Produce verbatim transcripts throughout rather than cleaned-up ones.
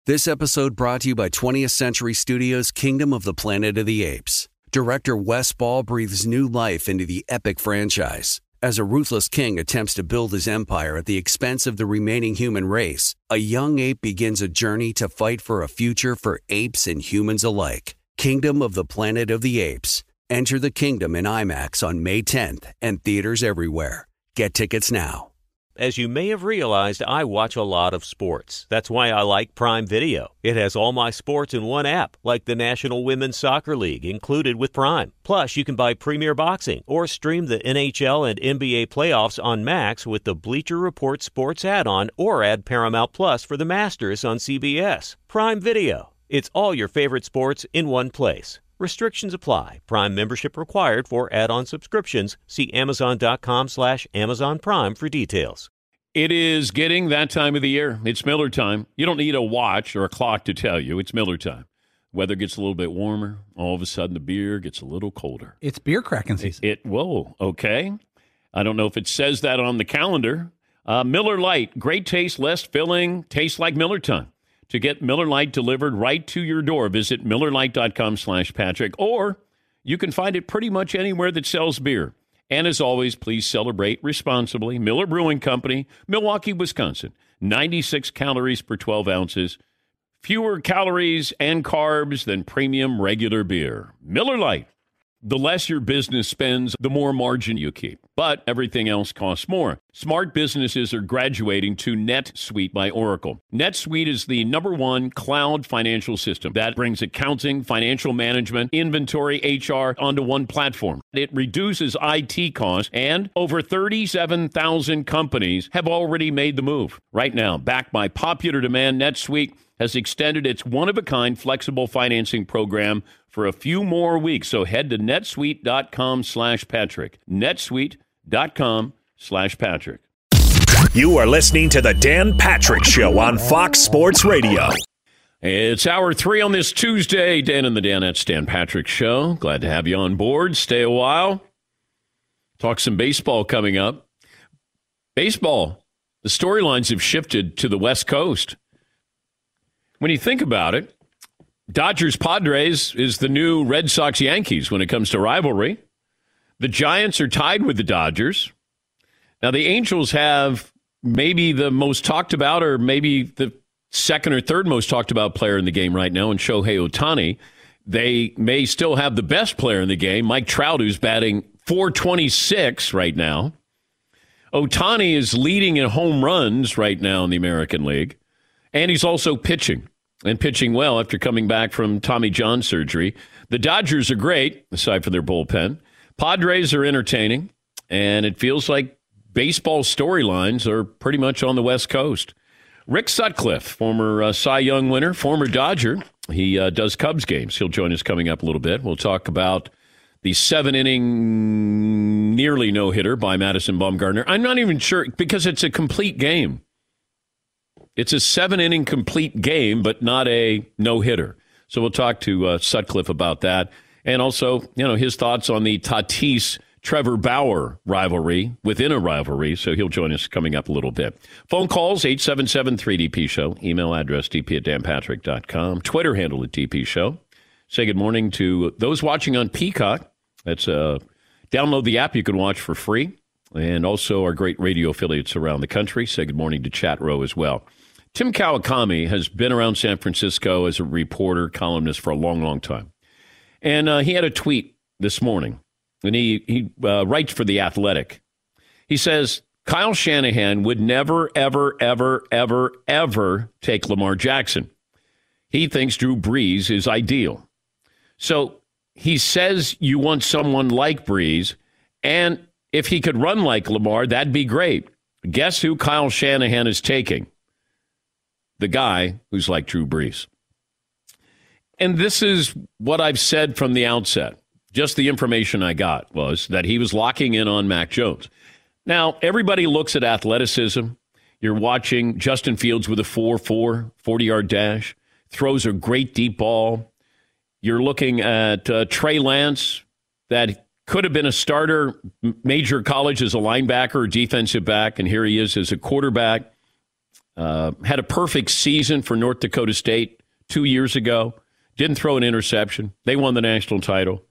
This episode brought to you by twentieth Century Studios' Kingdom of the Planet of the Apes. Director Wes Ball breathes new life into the epic franchise. As a ruthless king attempts to build his empire at the expense of the remaining human race, a young ape begins a journey to fight for a future for apes and humans alike. Kingdom of the Planet of the Apes. Enter the kingdom in IMAX on May tenth and theaters everywhere. Get tickets now. As you may have realized, I watch a lot of sports. That's why I like Prime Video. It has all my sports in one app, like the National Women's Soccer League, included with Prime. Plus, you can buy Premier Boxing or stream the N H L and N B A playoffs on Max with the Bleacher Report Sports add-on, or add Paramount Plus for the Masters on C B S. Prime Video. It's all your favorite sports in one place. Restrictions apply. Prime membership required for add-on subscriptions. See Amazon.com slash Amazon Prime for details. It is getting that time of the year. It's Miller time. You don't need a watch or a clock to tell you. It's Miller time. Weather gets a little bit warmer. All of a sudden, the beer gets a little colder. It's beer cracking season. It, it whoa, okay. I don't know if it says that on the calendar. Uh, Miller Lite, great taste, less filling, tastes like Miller time. To get Miller Lite delivered right to your door, visit MillerLite.com slash Patrick, or you can find it pretty much anywhere that sells beer. And as always, please celebrate responsibly. Miller Brewing Company, Milwaukee, Wisconsin. ninety-six calories per twelve ounces. Fewer calories and carbs than premium regular beer. Miller Lite. The less your business spends, the more margin you keep. But everything else costs more. Smart businesses are graduating to NetSuite by Oracle. NetSuite is the number one cloud financial system that brings accounting, financial management, inventory, H R onto one platform. It reduces I T costs, and over thirty-seven thousand companies have already made the move. Right now, backed by popular demand, NetSuite has extended its one-of-a-kind flexible financing program for a few more weeks. So head to netsuite.com slash Patrick. netsuite.com slash Patrick. You are listening to the Dan Patrick Show on Fox Sports Radio. It's hour three on this Tuesday. Dan and the Danettes Dan Patrick Show. Glad to have you on board. Stay a while. Talk some baseball coming up. Baseball, the storylines have shifted to the West Coast. When you think about it, Dodgers-Padres is the new Red Sox-Yankees when it comes to rivalry. The Giants are tied with the Dodgers. Now, the Angels have maybe the most talked about, or maybe the second or third most talked about player in the game right now, in Shohei Ohtani. They may still have the best player in the game, Mike Trout, who's batting four twenty-six right now. Ohtani is leading in home runs right now in the American League, and he's also pitching. And pitching well after coming back from Tommy John surgery. The Dodgers are great, aside from their bullpen. Padres are entertaining, and it feels like baseball storylines are pretty much on the West Coast. Rick Sutcliffe, former uh, Cy Young winner, former Dodger, he uh, does Cubs games. He'll join us coming up a little bit. We'll talk about the seven-inning nearly no-hitter by Madison Bumgarner. I'm not even sure, because it's a complete game. It's a seven-inning complete game, but not a no-hitter. So we'll talk to uh, Sutcliffe about that. And also, you know, his thoughts on the Tatis-Trevor Bauer rivalry within a rivalry. So he'll join us coming up a little bit. Phone calls, eight seven seven, three D P show. Email address, d p at dan patrick dot com. Twitter handle at D P Show. Say good morning to those watching on Peacock. That's uh, download the app. You can watch for free. And also our great radio affiliates around the country. Say good morning to Chat Row as well. Tim Kawakami has been around San Francisco as a reporter, columnist for a long, long time. And uh, he had a tweet this morning, and he, he uh, writes for The Athletic. He says, Kyle Shanahan would never, ever, ever, ever, ever take Lamar Jackson. He thinks Drew Brees is ideal. So he says you want someone like Brees, and if he could run like Lamar, that'd be great. Guess who Kyle Shanahan is taking? The guy who's like Drew Brees. And this is what I've said from the outset. Just the information I got was that he was locking in on Mac Jones. Now, everybody looks at athleticism. You're watching Justin Fields with a four four, forty-yard dash, throws a great deep ball. You're looking at uh, Trey Lance, that could have been a starter, major college as a linebacker or defensive back, and here he is as a quarterback. Uh, had a perfect season for North Dakota State two years ago. Didn't throw an interception. They won the national title.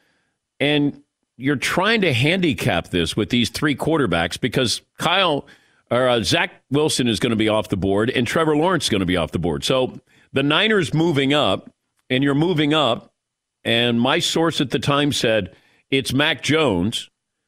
And you're trying to handicap this with these three quarterbacks because Kyle or uh, Zach Wilson is going to be off the board and Trevor Lawrence is going to be off the board. So the Niners moving up, and you're moving up, and my source at the time said it's Mac Jones,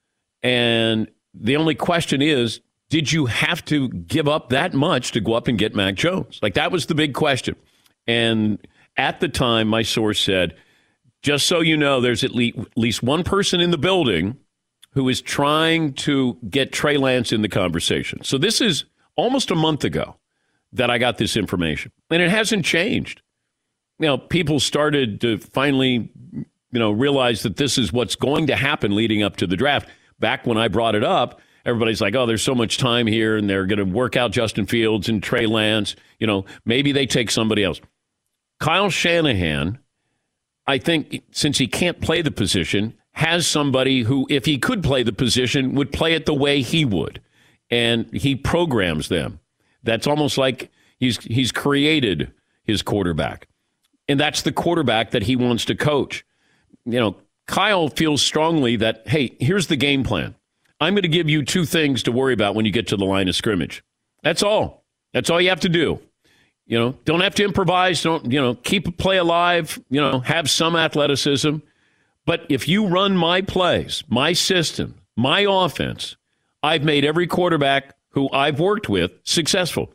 and the only question is, did you have to give up that much to go up and get Mac Jones? Like, that was the big question. And at the time, my source said, just so you know, there's at least one person in the building who is trying to get Trey Lance in the conversation. So this is almost a month ago that I got this information. And it hasn't changed. You know, people started to finally, you know, realize that this is what's going to happen leading up to the draft. Back when I brought it up, everybody's like, oh, there's so much time here, and they're going to work out Justin Fields and Trey Lance. You know, maybe they take somebody else. Kyle Shanahan, I think, since he can't play the position, has somebody who, if he could play the position, would play it the way he would. And he programs them. That's almost like he's he's created his quarterback. And that's the quarterback that he wants to coach. You know, Kyle feels strongly that, hey, here's the game plan. I'm going to give you two things to worry about when you get to the line of scrimmage. That's all. That's all you have to do. You know, don't have to improvise. Don't, you know, keep a play alive, you know, have some athleticism. But if you run my plays, my system, my offense, I've made every quarterback who I've worked with successful.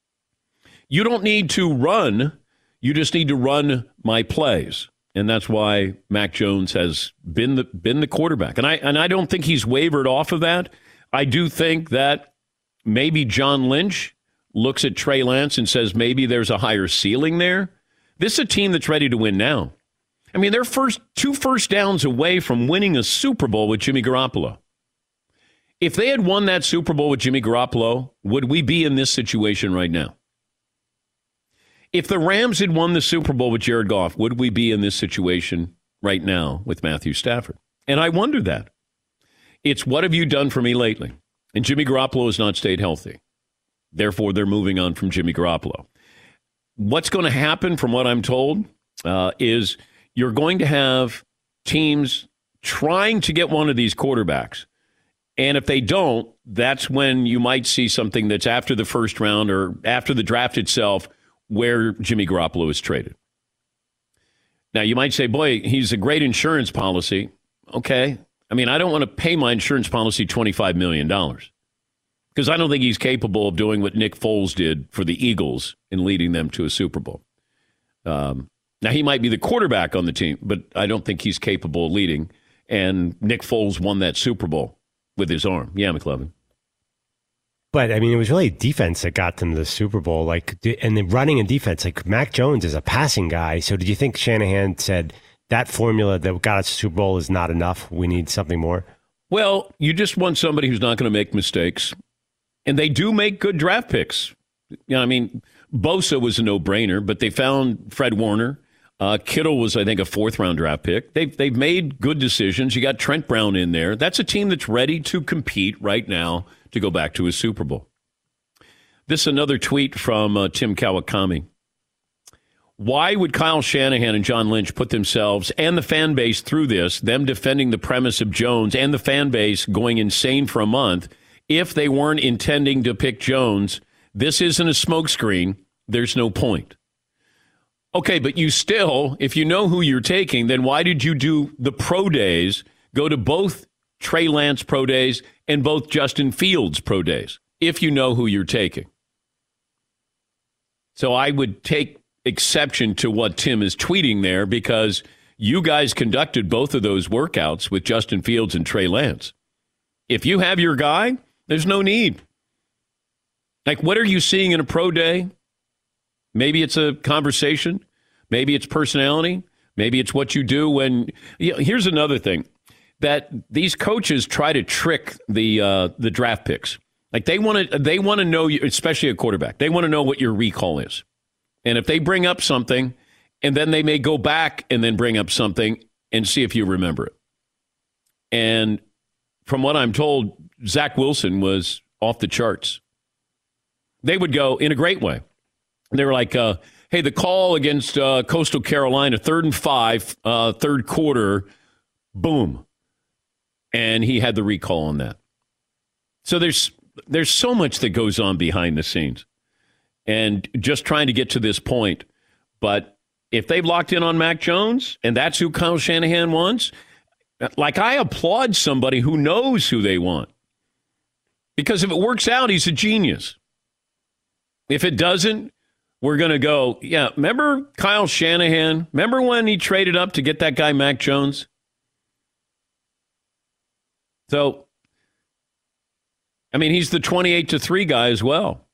You don't need to run. You just need to run my plays. And that's why Mac Jones has been the been the quarterback. And I and I don't think he's wavered off of that. I do think that maybe John Lynch looks at Trey Lance and says maybe there's a higher ceiling there. This is a team that's ready to win now. I mean, they're first two first downs away from winning a Super Bowl with Jimmy Garoppolo. If they had won that Super Bowl with Jimmy Garoppolo, would we be in this situation right now? If the Rams had won the Super Bowl with Jared Goff, would we be in this situation right now with Matthew Stafford? And I wonder that. It's what have you done for me lately? And Jimmy Garoppolo has not stayed healthy. Therefore, they're moving on from Jimmy Garoppolo. What's going to happen, from what I'm told, uh, is you're going to have teams trying to get one of these quarterbacks. And if they don't, that's when you might see something that's after the first round or after the draft itself, where Jimmy Garoppolo is traded. Now, you might say, boy, he's a great insurance policy. Okay. I mean, I don't want to pay my insurance policy twenty-five million dollars because I don't think he's capable of doing what Nick Foles did for the Eagles in leading them to a Super Bowl. Um, now, he might be the quarterback on the team, but I don't think he's capable of leading. And Nick Foles won that Super Bowl with his arm. Yeah, McLovin. But, I mean, it was really defense that got them to the Super Bowl. Like, and the running and defense, like Mac Jones is a passing guy. So did you think Shanahan said that formula that got us to Super Bowl is not enough? We need something more? Well, you just want somebody who's not going to make mistakes. And they do make good draft picks. You know, I mean, Bosa was a no-brainer, but they found Fred Warner. Uh, Kittle was, I think, a fourth-round draft pick. They've, they've made good decisions. You got Trent Brown in there. That's a team that's ready to compete right now to go back to a Super Bowl. This is another tweet from uh, Tim Kawakami. Why would Kyle Shanahan and John Lynch put themselves and the fan base through this, them defending the premise of Jones and the fan base going insane for a month, if they weren't intending to pick Jones? This isn't a smokescreen. There's no point. Okay, but you still, if you know who you're taking, then why did you do the pro days, go to both Trey Lance pro days and both Justin Fields pro days, if you know who you're taking? So I would take exception to what Tim is tweeting there because you guys conducted both of those workouts with Justin Fields and Trey Lance. If you have your guy, there's no need. Like, what are you seeing in a pro day? Maybe it's a conversation. Maybe it's personality. Maybe it's what you do when... You know, here's another thing, that these coaches try to trick the uh, the draft picks. Like, they want to they want to know, you, especially a quarterback, they want to know what your recall is. And if they bring up something, and then they may go back and then bring up something and see if you remember it. And from what I'm told, Zach Wilson was off the charts. They would go in a great way. They were like, uh, hey, the call against uh, Coastal Carolina, third and five, uh, third quarter, boom. And he had the recall on that. So there's there's so much that goes on behind the scenes. And just trying to get to this point. But if they've locked in on Mac Jones, and that's who Kyle Shanahan wants, like I applaud somebody who knows who they want. Because if it works out, he's a genius. If it doesn't, we're going to go, yeah, remember Kyle Shanahan? Remember when he traded up to get that guy Mac Jones? So, I mean, he's the twenty-eight to three guy as well.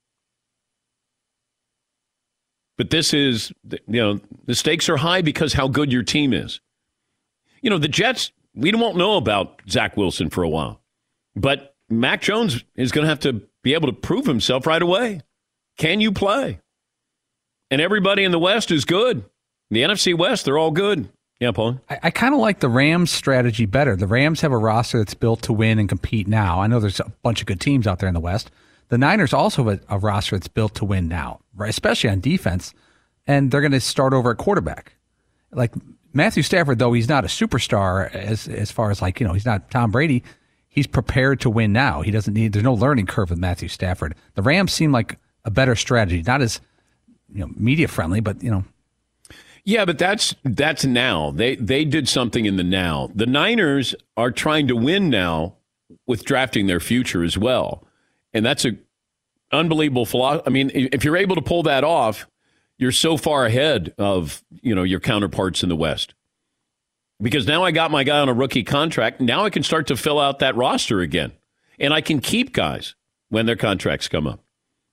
But this is, you know, the stakes are high because how good your team is. You know, the Jets, we won't know about Zach Wilson for a while. But Mac Jones is going to have to be able to prove himself right away. Can you play? And everybody in the West is good. The N F C West, they're all good. Yeah, Paul? I, I kind of like the Rams' strategy better. The Rams have a roster that's built to win and compete now. I know there's a bunch of good teams out there in the West. The Niners also have a, a roster that's built to win now, right? Especially on defense. And they're going to start over at quarterback. Like Matthew Stafford, though he's not a superstar as as far as like, you know, he's not Tom Brady. He's prepared to win now. He doesn't need, there's no learning curve with Matthew Stafford. The Rams seem like a better strategy, not as, you know, media friendly, but, you know. Yeah, but that's that's now. They they did something in the now. The Niners are trying to win now with drafting their future as well. And that's a unbelievable philosophy. I mean, if you're able to pull that off, you're so far ahead of, you know, your counterparts in the West. Because now I got my guy on a rookie contract. Now I can start to fill out that roster again. And I can keep guys when their contracts come up.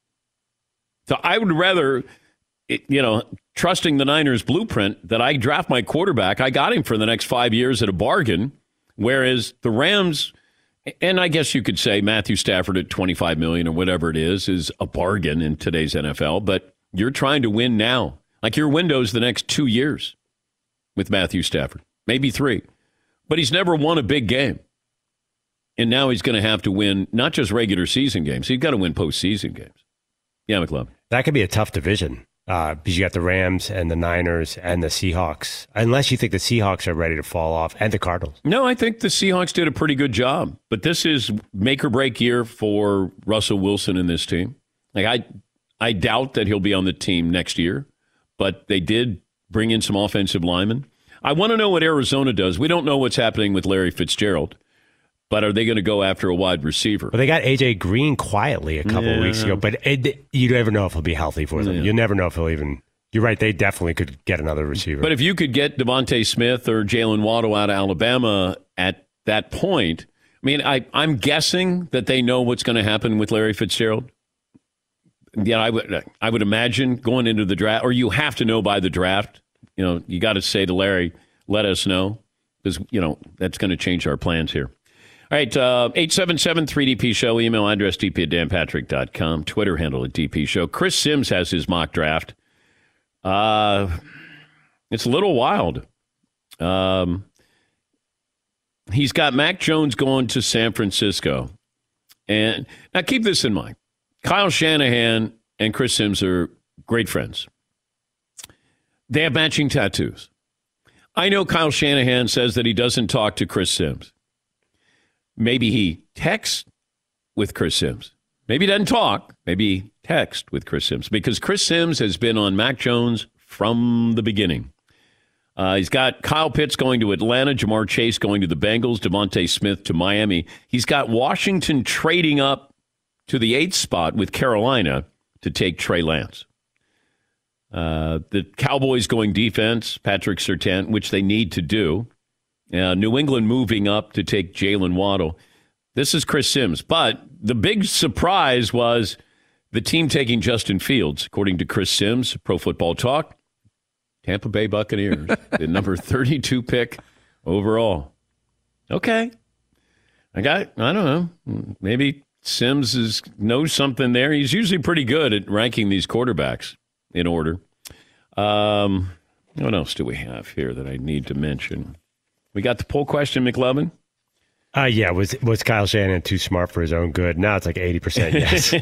So I would rather, you know, trusting the Niners blueprint that I draft my quarterback. I got him for the next five years at a bargain. Whereas the Rams, and I guess you could say Matthew Stafford at twenty-five million dollars or whatever it is, is a bargain in today's N F L. But you're trying to win now. Like your window's the next two years with Matthew Stafford. Maybe three. But he's never won a big game. And now he's going to have to win not just regular season games. He's got to win postseason games. Yeah, McLeod. That could be a tough division uh, because you got the Rams and the Niners and the Seahawks. Unless you think the Seahawks are ready to fall off, and the Cardinals. No, I think the Seahawks did a pretty good job. But this is make or break year for Russell Wilson and this team. Like I, I doubt that he'll be on the team next year. But they did bring in some offensive linemen. I want to know what Arizona does. We don't know what's happening with Larry Fitzgerald, but are they going to go after a wide receiver? But they got A J Green quietly a couple yeah. of weeks ago, but it, you never know if he'll be healthy for them. Yeah. You never know if he'll even. You're right. They definitely could get another receiver. But if you could get Devontae Smith or Jalen Waddle out of Alabama at that point, I mean, I, I'm guessing that they know what's going to happen with Larry Fitzgerald. Yeah, I would. I would imagine going into the draft, or you have to know by the draft. You know, you got to say to Larry, let us know, because, you know, that's going to change our plans here. All right, uh, eight seven seven three D P Show, email address d p at dan patrick dot com, Twitter handle at D P Show. Chris Sims has his mock draft. Uh, it's a little wild. Um, he's got Mac Jones going to San Francisco. And now keep this in mind. Kyle Shanahan and Chris Sims are great friends. They have matching tattoos. I know Kyle Shanahan says that he doesn't talk to Chris Sims. Maybe he texts with Chris Sims. Maybe he doesn't talk. Maybe he texts with Chris Sims, because Chris Sims has been on Mac Jones from the beginning. Uh, he's got Kyle Pitts going to Atlanta, Jamar Chase going to the Bengals, Devontae Smith to Miami. He's got Washington trading up to the eighth spot with Carolina to take Trey Lance. Uh, the Cowboys going defense, Patrick Surtain, which they need to do. Uh, New England moving up to take Jalen Waddle. This is Chris Sims. But the big surprise was the team taking Justin Fields, according to Chris Sims, Pro Football Talk. Tampa Bay Buccaneers, the number thirty-two pick overall. Okay. I got, I don't know, maybe Sims is, knows something there. He's usually pretty good at ranking these quarterbacks in order. Um, what else do we have here that I need to mention? We got the poll question, McLovin. Uh, yeah, was was Kyle Shanahan too smart for his own good? Now it's like eighty percent yes.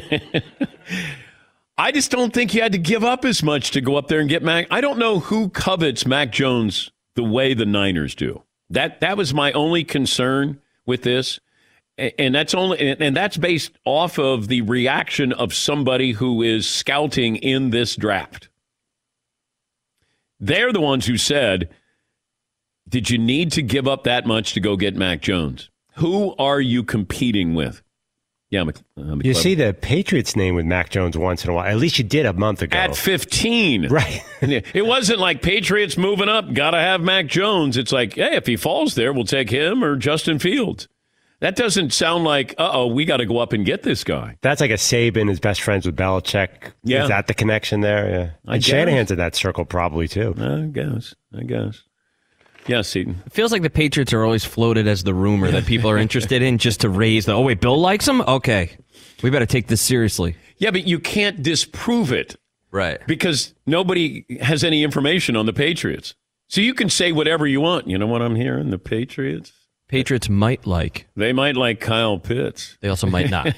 I just don't think you had to give up as much to go up there and get Mac. I don't know who covets Mac Jones the way the Niners do. That that was my only concern with this. And that's only and that's based off of the reaction of somebody who is scouting in this draft. They're the ones who said, did you need to give up that much to go get Mac Jones? Who are you competing with? Yeah, Mc, uh, McClellan. You see the Patriots name with Mac Jones once in a while. At least you did a month ago. At fifteen. Right. It wasn't like Patriots moving up, got to have Mac Jones. It's like, hey, if he falls there, we'll take him or Justin Fields. That doesn't sound like, uh-oh, we got to go up and get this guy. That's like a Saban is best friends with Belichick. Yeah. Is that the connection there? Yeah. I And guess. Shanahan's in that circle probably too. I guess. I guess. Yeah, Seton. It feels like the Patriots are always floated as the rumor that people are interested in just to raise the, oh, wait, Bill likes him? Okay. We better take this seriously. Yeah, but you can't disprove it. Right. Because nobody has any information on the Patriots. So you can say whatever you want. You know what I'm hearing? The Patriots? Patriots might like. They might like Kyle Pitts. They also might not.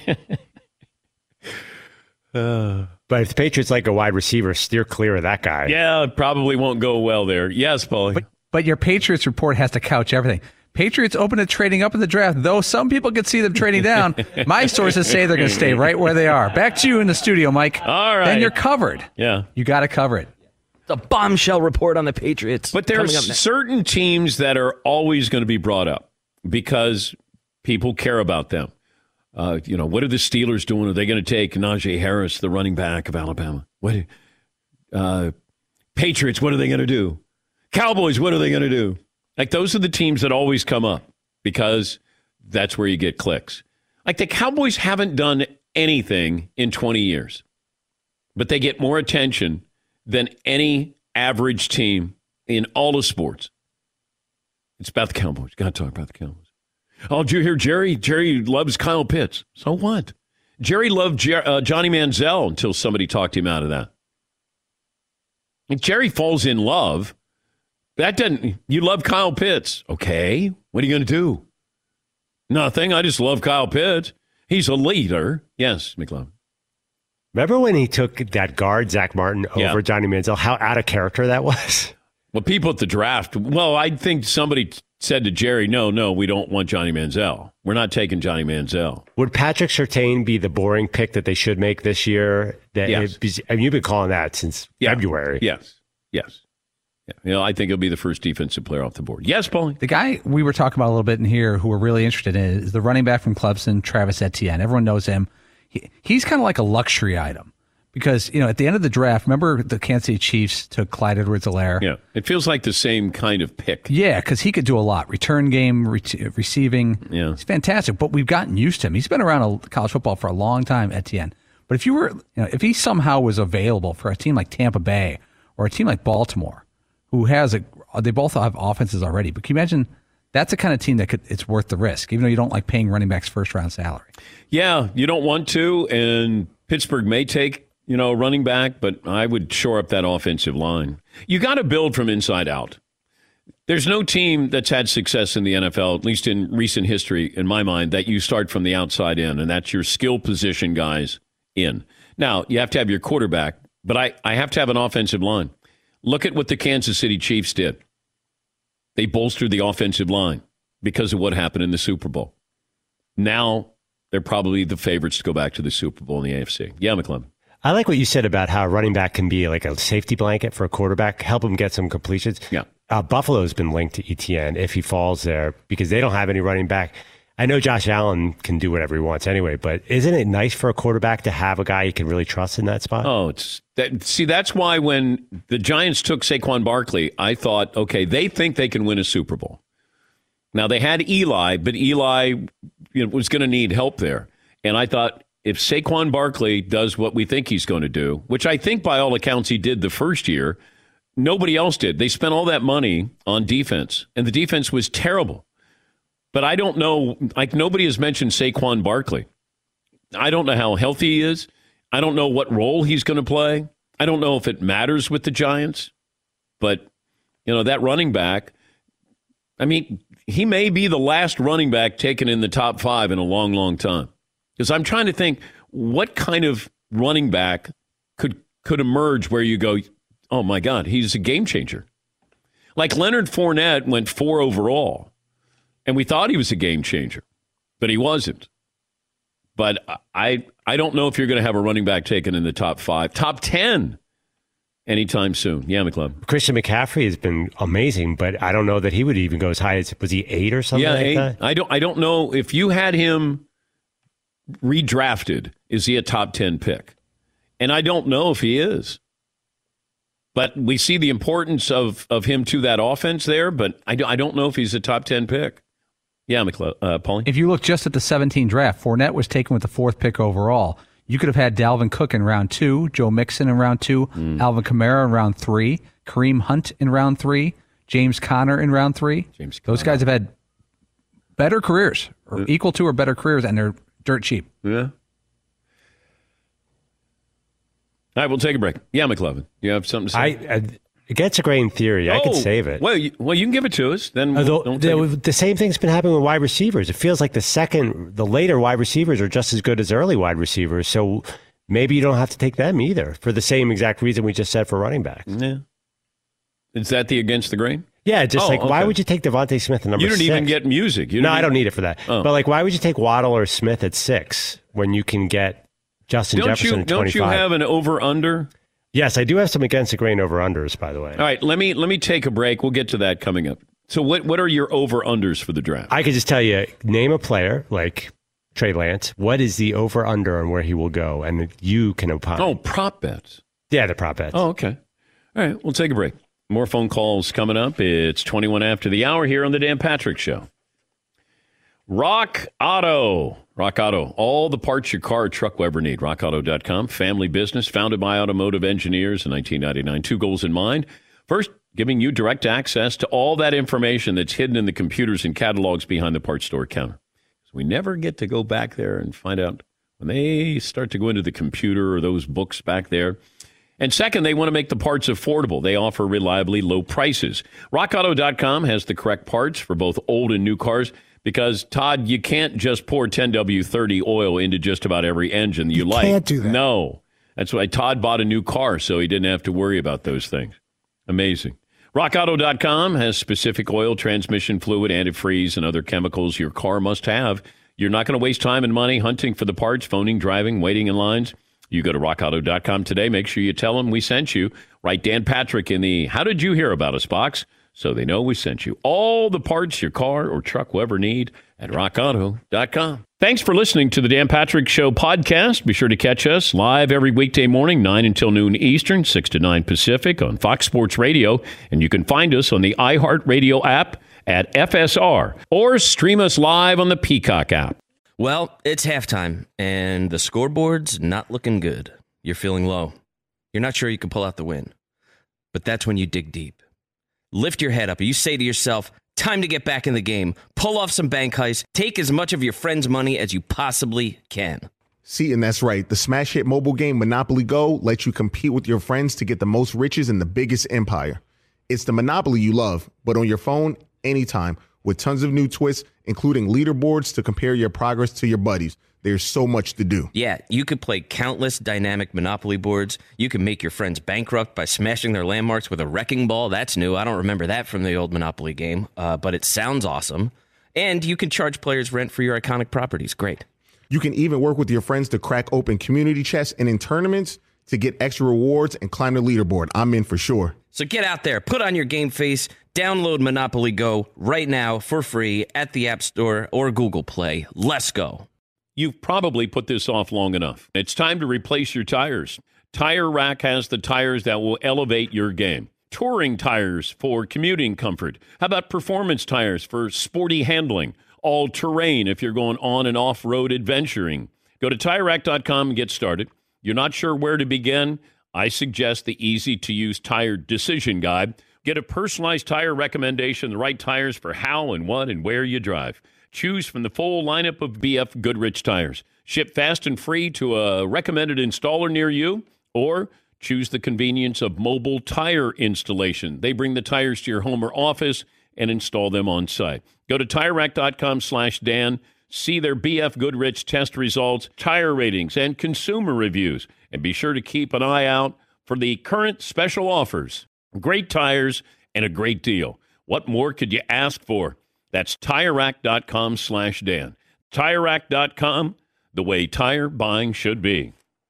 uh, But if the Patriots like a wide receiver, steer clear of that guy. yeah, it probably won't go well there. Yes, Paulie. But, but your Patriots report has to couch everything. Patriots open to trading up in the draft, though some people could see them trading down. My sources say they're going to stay right where they are. Back to you in the studio, Mike. All right. Then you're covered. Yeah. You got to cover it. It's a bombshell report on the Patriots. But there are coming up next. certain teams that are always going to be brought up because people care about them. Uh, you know, what are the Steelers doing? Are they going to take Najee Harris, the running back of Alabama? What? Uh, Patriots, what are they going to do? Cowboys, what are they going to do? Like, those are the teams that always come up because that's where you get clicks. Like, the Cowboys haven't done anything in twenty years, but they get more attention than any average team in all of sports. It's about the Cowboys. Got to talk about the Cowboys. Oh, did you hear Jerry? Jerry loves Kyle Pitts. So what? Jerry loved Jer- uh, Johnny Manziel until somebody talked him out of that. If Jerry falls in love, that doesn't. You love Kyle Pitts. Okay. What are you going to do? Nothing. I just love Kyle Pitts. He's a leader. Yes, McLeod. Remember when he took that guard, Zach Martin, over Yeah. Johnny Manziel? How out of character that was? Well, people at the draft, well, I think somebody t- said to Jerry, no, no, we don't want Johnny Manziel. We're not taking Johnny Manziel. Would Patrick Surtain be the boring pick that they should make this year? That Yes. it- I mean, you've been calling that since Yeah. February. Yes. Yes. Yeah. You know, I think he'll be the first defensive player off the board. Yes, Paulie? The guy we were talking about a little bit in here who we're really interested in is the running back from Clemson, Travis Etienne. Everyone knows him. He, he's kind of like a luxury item because, you know, at the end of the draft, remember the Kansas City Chiefs took Clyde Edwards-Helaire? Yeah. It feels like the same kind of pick. Yeah, because he could do a lot. Return game, re- receiving. Yeah. He's fantastic, but we've gotten used to him. He's been around a, college football for a long time, Etienne. But if you were, you know, if he somehow was available for a team like Tampa Bay or a team like Baltimore, who has a, they both have offenses already. But can you imagine that's the kind of team that could, it's worth the risk, even though you don't like paying running backs first round salary. Yeah, you don't want to, and Pittsburgh may take, you know, a running back, but I would shore up that offensive line. You got to build from inside out. There's no team that's had success in the N F L, at least in recent history, in my mind, that you start from the outside in, and that's your skill position guys in. Now, you have to have your quarterback, but I, I have to have an offensive line. Look at what the Kansas City Chiefs did. They bolstered the offensive line because of what happened in the Super Bowl. Now they're probably the favorites to go back to the Super Bowl in the A F C. Yeah, McClellan. I like what you said about how a running back can be like a safety blanket for a quarterback, help him get some completions. Yeah. Uh, Buffalo's been linked to Etienne if he falls there because they don't have any running back. I know Josh Allen can do whatever he wants anyway, but isn't it nice for a quarterback to have a guy you can really trust in that spot? Oh, it's that. See, that's why when the Giants took Saquon Barkley, I thought, okay, they think they can win a Super Bowl. Now, they had Eli, but Eli you know, was going to need help there. And I thought, if Saquon Barkley does what we think he's going to do, which I think by all accounts he did the first year, nobody else did. They spent all that money on defense, and the defense was terrible. But I don't know, like nobody has mentioned Saquon Barkley. I don't know how healthy he is. I don't know what role he's going to play. I don't know if it matters with the Giants. But, you know, that running back, I mean, he may be the last running back taken in the top five in a long, long time. Because I'm trying to think what kind of running back could could emerge where you go, oh, my God, he's a game changer. Like Leonard Fournette went four overall, and we thought he was a game changer, but he wasn't. But I I don't know if you're going to have a running back taken in the top five, top ten anytime soon. Yeah, McLeod. Christian McCaffrey has been amazing, but I don't know that he would even go as high as, was he eight or something yeah, like eight. that? I don't, I don't know if you had him redrafted, is he a top ten pick? And I don't know if he is. But we see the importance of, of him to that offense there, but I, do, I don't know if he's a top ten pick. Yeah, McLeod, uh, Paulie? If you look just at the seventeen draft, Fournette was taken with the fourth pick overall. You could have had Dalvin Cook in round two, Joe Mixon in round two, mm. Alvin Kamara in round three, Kareem Hunt in round three, James Conner in round three. James Those Conner. guys have had better careers, or yeah. equal to or better careers, and they're dirt cheap. Yeah. All right, we'll take a break. Yeah, McLovin, you have something to say? I, I, against a grain theory, oh, I could save it. Well, you, well, you can give it to us. Then we'll, Although, the, the same thing's been happening with wide receivers. It feels like the second, the later wide receivers are just as good as early wide receivers. So maybe you don't have to take them either for the same exact reason we just said for running backs. Yeah. Is that the against the grain? Yeah, just oh, like, okay. why would you take Devontae Smith at number six? You don't six? even get music. You no, even... I don't need it for that. Oh. But like, why would you take Waddle or Smith at six when you can get Justin don't Jefferson you, at twenty-five? Don't you have an over-under? Yes, I do have some against the grain over-unders, by the way. All right, let me let me take a break. We'll get to that coming up. So what, what are your over-unders for the draft? I could just tell you, name a player like Trey Lance. What is the over-under on where he will go? And you can opine. Oh, prop bets. Yeah, the prop bets. Oh, okay. All right, we'll take a break. More phone calls coming up. It's twenty-one after the hour here on the Dan Patrick Show. Rock Auto. Rock Auto. All the parts your car or truck will ever need. rock auto dot com. Family business founded by automotive engineers in nineteen ninety-nine. Two goals in mind. First, giving you direct access to all that information that's hidden in the computers and catalogs behind the parts store counter. So we never get to go back there and find out when they start to go into the computer or those books back there. And second, they want to make the parts affordable. They offer reliably low prices. rock auto dot com has the correct parts for both old and new cars. Because, Todd, you can't just pour ten W thirty oil into just about every engine you, you like. You can't do that. No. That's why Todd bought a new car, so he didn't have to worry about those things. Amazing. rock auto dot com has specific oil, transmission fluid, antifreeze, and other chemicals your car must have. You're not going to waste time and money hunting for the parts, phoning, driving, waiting in lines. You go to rock auto dot com today. Make sure you tell them we sent you. Write Dan Patrick in the How Did You Hear About Us box, so they know we sent you. All the parts your car or truck will ever need at rock auto dot com. Thanks for listening to the Dan Patrick Show podcast. Be sure to catch us live every weekday morning, nine until noon Eastern, six to nine Pacific on Fox Sports Radio. And you can find us on the iHeartRadio app at F S R or stream us live on the Peacock app. Well, it's halftime, and the scoreboard's not looking good. You're feeling low. You're not sure you can pull out the win. But that's when you dig deep. Lift your head up and you say to yourself, time to get back in the game. Pull off some bank heists. Take as much of your friend's money as you possibly can. See, and that's right. The smash hit mobile game Monopoly Go lets you compete with your friends to get the most riches in the biggest empire. It's the Monopoly you love, but on your phone, anytime, with tons of new twists, including leaderboards to compare your progress to your buddies. There's so much to do. Yeah, you could play countless dynamic Monopoly boards. You can make your friends bankrupt by smashing their landmarks with a wrecking ball. That's new. I don't remember that from the old Monopoly game, uh, but it sounds awesome. And you can charge players rent for your iconic properties. Great. You can even work with your friends to crack open community chests and in tournaments to get extra rewards and climb the leaderboard. I'm in for sure. So get out there, put on your game face, download Monopoly Go right now for free at the App Store or Google Play. Let's go. You've probably put this off long enough. It's time to replace your tires. Tire Rack has the tires that will elevate your game. Touring tires for commuting comfort. How about performance tires for sporty handling? All-terrain if you're going on and off-road adventuring. Go to tire rack dot com and get started. You're not sure where to begin? I suggest the easy-to-use tire decision guide. Get a personalized tire recommendation, the right tires for how and what and where you drive. Choose from the full lineup of B F Goodrich tires. Ship fast and free to a recommended installer near you, or choose the convenience of mobile tire installation. They bring the tires to your home or office and install them on site. Go to Tire Rack dot com slash Dan. See their B F Goodrich test results, tire ratings, and consumer reviews. And be sure to keep an eye out for the current special offers. Great tires and a great deal. What more could you ask for? That's Tire Rack dot com slash Dan. Tire Rack dot com, the way tire buying should be.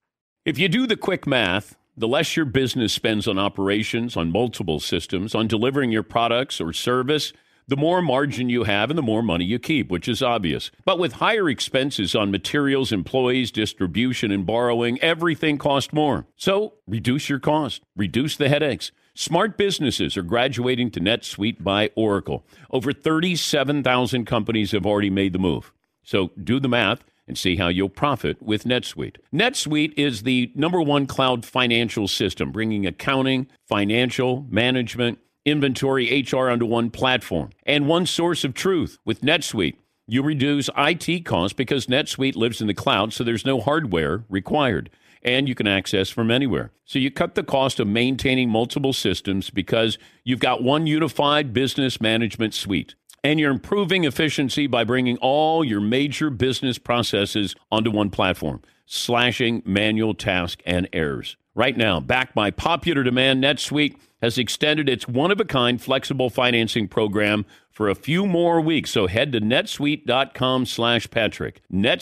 If you do the quick math, the less your business spends on operations, on multiple systems, on delivering your products or service, the more margin you have and the more money you keep, which is obvious. But with higher expenses on materials, employees, distribution, and borrowing, everything costs more. So reduce your cost. Reduce the headaches. Smart businesses are graduating to NetSuite by Oracle. Over thirty-seven thousand companies have already made the move. So do the math and see how you'll profit with NetSuite. NetSuite is the number one cloud financial system, bringing accounting, financial, management, inventory, H R onto one platform and one source of truth. With NetSuite, you reduce I T costs because NetSuite lives in the cloud, so there's no hardware required, and you can access from anywhere. So you cut the cost of maintaining multiple systems because you've got one unified business management suite. And you're improving efficiency by bringing all your major business processes onto one platform, slashing manual tasks and errors. Right now, backed by popular demand, NetSuite has extended its one-of-a-kind flexible financing program for a few more weeks. So head to netsuite.com slash Patrick.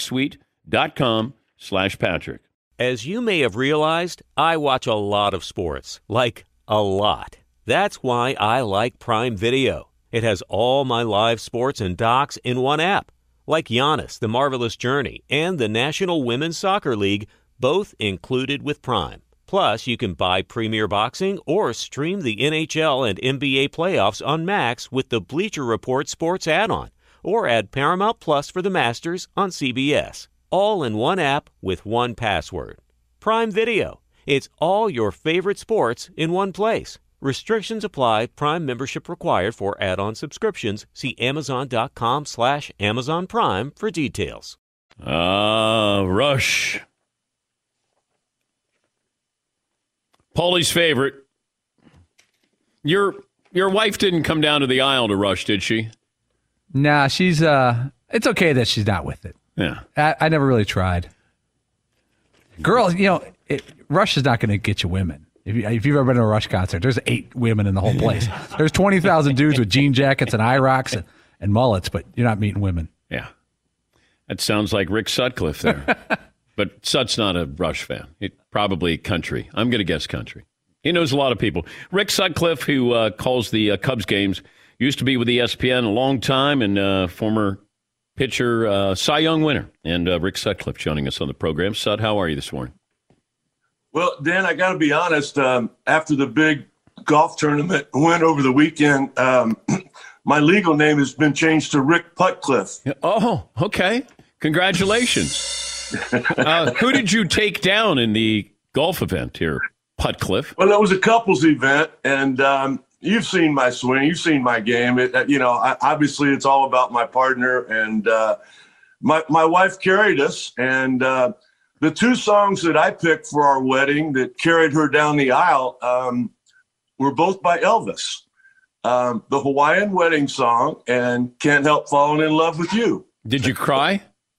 netsuite.com slash Patrick. As you may have realized, I watch a lot of sports, like a lot. That's why I like Prime Video. It has all my live sports and docs in one app, like Giannis, The Marvelous Journey, and the National Women's Soccer League, both included with Prime. Plus, you can buy Premier Boxing or stream the N H L and N B A playoffs on Max with the Bleacher Report Sports add-on, or add Paramount Plus for the Masters on C B S. All in one app with one password. Prime Video. It's all your favorite sports in one place. Restrictions apply. Prime membership required for add-on subscriptions. See Amazon.com slash Amazon Prime for details. Uh, Rush. Paulie's favorite. Your your wife didn't come down to the aisle to Rush, did she? Nah, she's, uh, it's okay that she's not with it. Yeah. I, I never really tried. Girls, you know, it, Rush is not going to get you women. If, you, if you've ever been to a Rush concert, there's eight women in the whole place. There's twenty thousand dudes with jean jackets and eye rocks and, and mullets, but you're not meeting women. Yeah. That sounds like Rick Sutcliffe there. But Sut's not a Rush fan. It, probably country. I'm going to guess country. He knows a lot of people. Rick Sutcliffe, who uh, calls the uh, Cubs games, used to be with E S P N a long time and uh, former pitcher, uh, Cy Young winner. And uh, Rick Sutcliffe joining us on the program. Sut, how are you this morning? Well, Dan, I got to be honest. Um, after the big golf tournament win over the weekend, um, my legal name has been changed to Rick Putcliffe. Oh, okay. Congratulations. uh, who did you take down in the golf event here, Putcliffe? Well, it was a couples event, and um, you've seen my swing. You've seen my game. It, you know, I, obviously it's all about my partner, and uh, my my wife carried us, and uh, the two songs that I picked for our wedding that carried her down the aisle um, were both by Elvis. Um, the Hawaiian wedding song and Can't Help Falling in Love with You. Did you cry?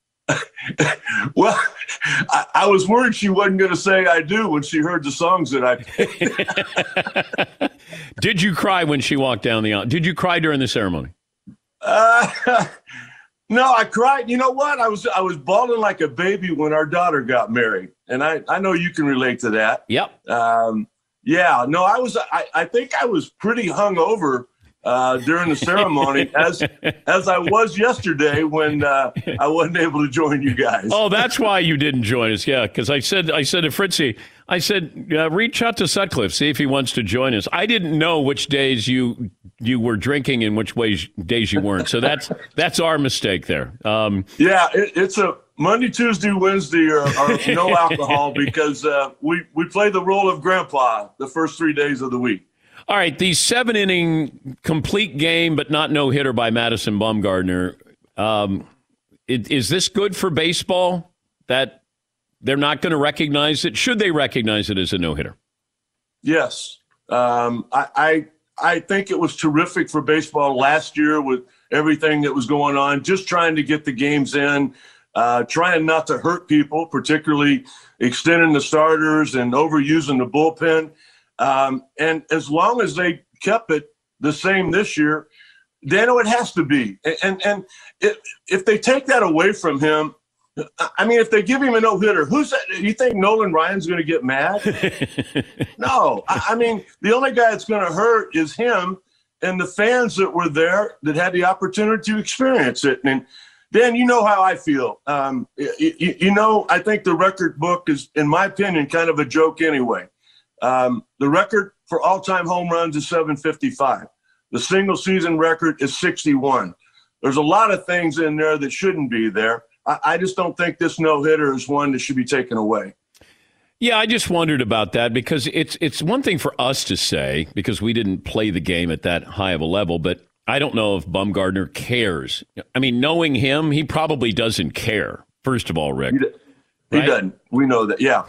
Well, I, I was worried she wasn't going to say I do when she heard the songs that I picked. Did you cry when she walked down the aisle? Did you cry during the ceremony? Uh, no, I cried. You know what? I was I was bawling like a baby when our daughter got married. And I, I know you can relate to that. Yep. Um, yeah, no, I was I, I think I was pretty hungover Uh, during the ceremony, as as I was yesterday when uh, I wasn't able to join you guys. Oh, that's why you didn't join us. Yeah, because I said I said to Fritzy, I said uh, reach out to Sutcliffe, see if he wants to join us. I didn't know which days you you were drinking and which ways days you weren't. So that's that's our mistake there. Um, yeah, it, it's a Monday, Tuesday, Wednesday are, are no alcohol because uh, we we play the role of grandpa the first three days of the week. All right, the seven-inning complete game but not no-hitter by Madison Bumgarner. Um, it, is this good for baseball that they're not going to recognize it? Should they recognize it as a no-hitter? Yes. Um, I, I I think it was terrific for baseball last year with everything that was going on, just trying to get the games in, uh, trying not to hurt people, particularly extending the starters and overusing the bullpen. Um, and as long as they kept it the same this year, Dano, it has to be. And and, and if, if they take that away from him, I mean, if they give him a no-hitter, who's that? You think Nolan Ryan's going to get mad? No. I, I mean, the only guy that's going to hurt is him and the fans that were there that had the opportunity to experience it. And, Dan, you know how I feel. Um, you, you know, I think the record book is, in my opinion, kind of a joke anyway. Um, the record for all-time home runs is seven fifty-five. The single-season record is sixty-one. There's a lot of things in there that shouldn't be there. I just don't think this no-hitter is one that should be taken away. Yeah, I just wondered about that because it's it's one thing for us to say because we didn't play the game at that high of a level, but I don't know if Bumgarner cares. I mean, knowing him, he probably doesn't care, first of all, Rick. He, he right? doesn't. We know that, yeah.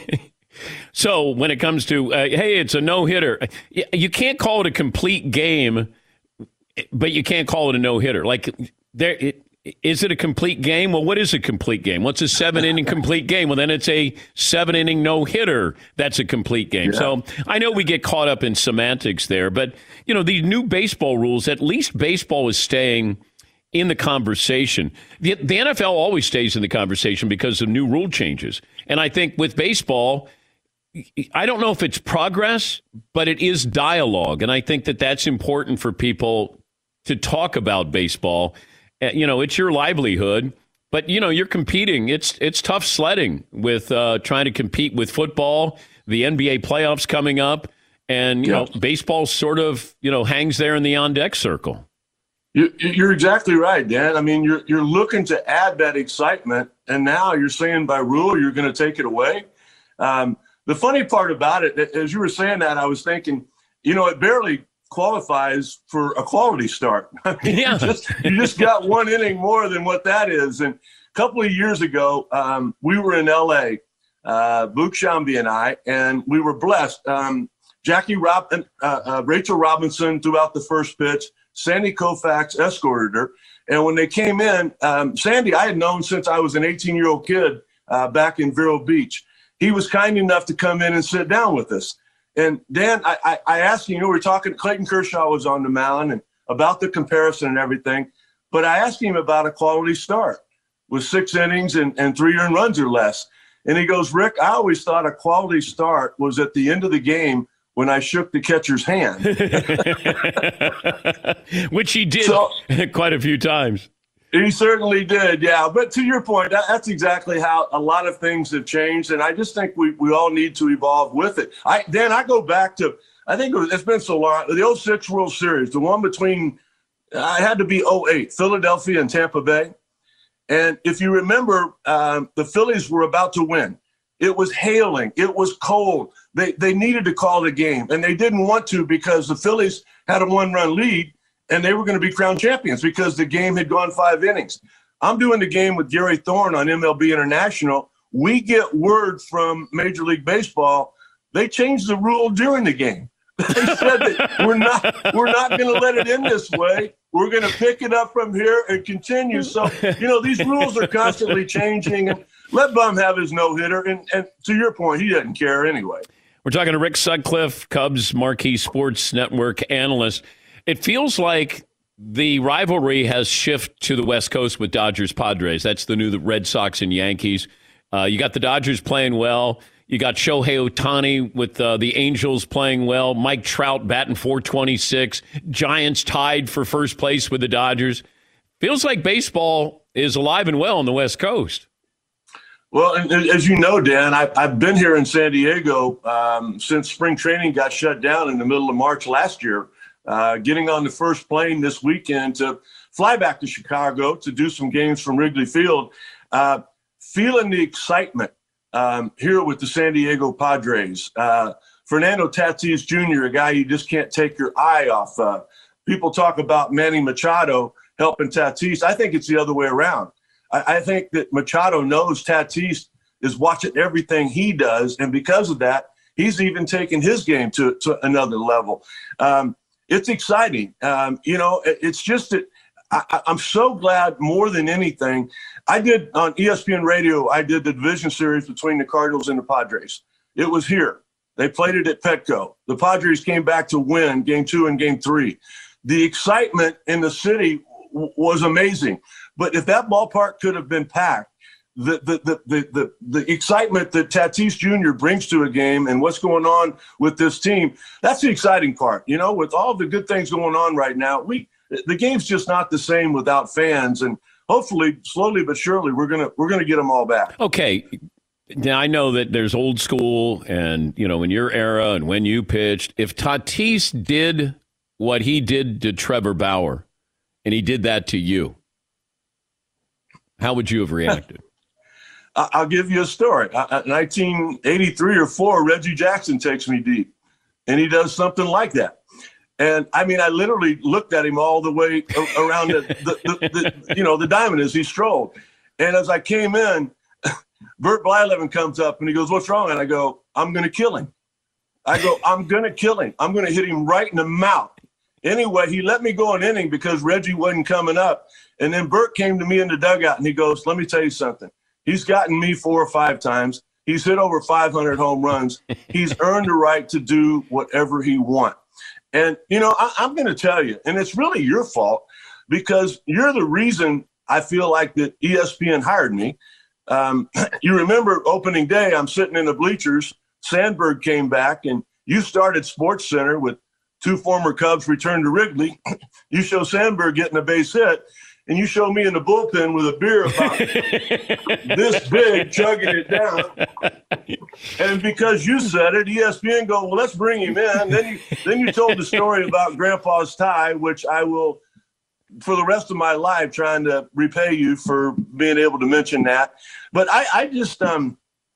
So when it comes to, uh, hey, it's a no-hitter, you can't call it a complete game, but you can't call it a no-hitter. Like, there it, is it a complete game? Well, what is a complete game? What's a seven-inning complete game? Well, then it's a seven-inning no-hitter. That's a complete game. Yeah. So I know we get caught up in semantics there, but, you know, these new baseball rules, at least baseball is staying in the conversation. The, the N F L always stays in the conversation because of new rule changes. And I think with baseball, I don't know if it's progress, but it is dialogue. And I think that that's important for people to talk about baseball. You know, it's your livelihood, but, you know, you're competing. It's it's tough sledding with uh, trying to compete with football, the N B A playoffs coming up, and, you yeah. know, baseball sort of, you know, hangs there in the on-deck circle. You, you're exactly right, Dan. I mean, you're you're looking to add that excitement, and now you're saying by rule you're going to take it away. Um, the funny part about it, as you were saying that, I was thinking, you know, it barely qualifies for a quality start. I mean, yeah. you, just, you just got one inning more than what that is. And a couple of years ago, um, we were in L A, uh, Luke Shambi and I, and we were blessed. Um, Jackie Rob, uh, uh, Rachel Robinson threw out the first pitch. Sandy Koufax escorted her. And when they came in, um, Sandy, I had known since I was an eighteen-year-old kid uh, back in Vero Beach. He was kind enough to come in and sit down with us. And Dan, I, I, I asked him, you know, we were talking, Clayton Kershaw was on the mound and about the comparison and everything, but I asked him about a quality start with six innings and, and three earned runs or less. And he goes, Rick, I always thought a quality start was at the end of the game when I shook the catcher's hand. Which he did so, quite a few times. He certainly did, yeah. But to your point, that, that's exactly how a lot of things have changed, and I just think we, we all need to evolve with it. I Dan, I go back to, I think it was, it's been so long, the oh six World Series, the one between, I had to be oh eight, Philadelphia and Tampa Bay. And if you remember, um, the Phillies were about to win. It was hailing. It was cold. They they needed to call the game, and they didn't want to because the Phillies had a one-run lead, and they were going to be crowned champions because the game had gone five innings. I'm doing the game with Gary Thorne on M L B International. We get word from Major League Baseball. They changed the rule during the game. They said that we're not we're not going to let it in this way. We're going to pick it up from here and continue. So, you know, these rules are constantly changing. And let Bum have his no-hitter. And, and to your point, he doesn't care anyway. We're talking to Rick Sutcliffe, Cubs Marquee Sports Network analyst. It feels like the rivalry has shifted to the West Coast with Dodgers-Padres. That's the new Red Sox and Yankees. Uh, you got the Dodgers playing well. You got Shohei Ohtani with uh, the Angels playing well. Mike Trout batting four twenty-six. Giants tied for first place with the Dodgers. Feels like baseball is alive and well on the West Coast. Well, and as you know, Dan, I, I've been here in San Diego um, since spring training got shut down in the middle of March last year, uh, getting on the first plane this weekend to fly back to Chicago to do some games from Wrigley Field, uh, feeling the excitement um, here with the San Diego Padres. Uh, Fernando Tatis Junior, a guy you just can't take your eye off of. People talk about Manny Machado helping Tatis. I think it's the other way around. I think that Machado knows Tatis is watching everything he does, and because of that, he's even taken his game to, to another level. Um, it's exciting. Um, you know, it, it's just that I, I'm so glad more than anything. I did on E S P N Radio, I did the division series between the Cardinals and the Padres. It was here. They played it at Petco. The Padres came back to win game two and game three. The excitement in the city w- was amazing. But if that ballpark could have been packed, the the, the the the the excitement that Tatis Junior brings to a game and what's going on with this team, that's the exciting part. You know, with all the good things going on right now, we the game's just not the same without fans. And hopefully, slowly but surely, we're gonna we're gonna get them all back. Okay. Now, I know that there's old school and, you know, in your era and when you pitched, if Tatis did what he did to Trevor Bauer and he did that to you, how would you have reacted? I'll give you a story. nineteen eighty-three or four, Reggie Jackson takes me deep, and he does something like that. And, I mean, I literally looked at him all the way around the, the, the, the you know, the diamond as he strolled. And as I came in, Bert Blyleven comes up and he goes, "What's wrong?" And I go, "I'm going to kill him." I go, "I'm going to kill him. I'm going to hit him right in the mouth." Anyway, he let me go an inning because Reggie wasn't coming up. And then Bert came to me in the dugout and he goes, "Let me tell you something. He's gotten me four or five times. He's hit over five hundred home runs. He's earned the right to do whatever he wants." And, you know, I, I'm going to tell you, and it's really your fault because you're the reason I feel like that E S P N hired me. Um, you remember opening day, I'm sitting in the bleachers. Sandberg came back, and you started SportsCenter with two former Cubs return to Wrigley. You show Sandberg getting a base hit, and you show me in the bullpen with a beer about this big, chugging it down. And because you said it, E S P N go, "Well, let's bring him in." Then you, then you told the story about Grandpa's tie, which I will, for the rest of my life, trying to repay you for being able to mention that. But I, I just, um,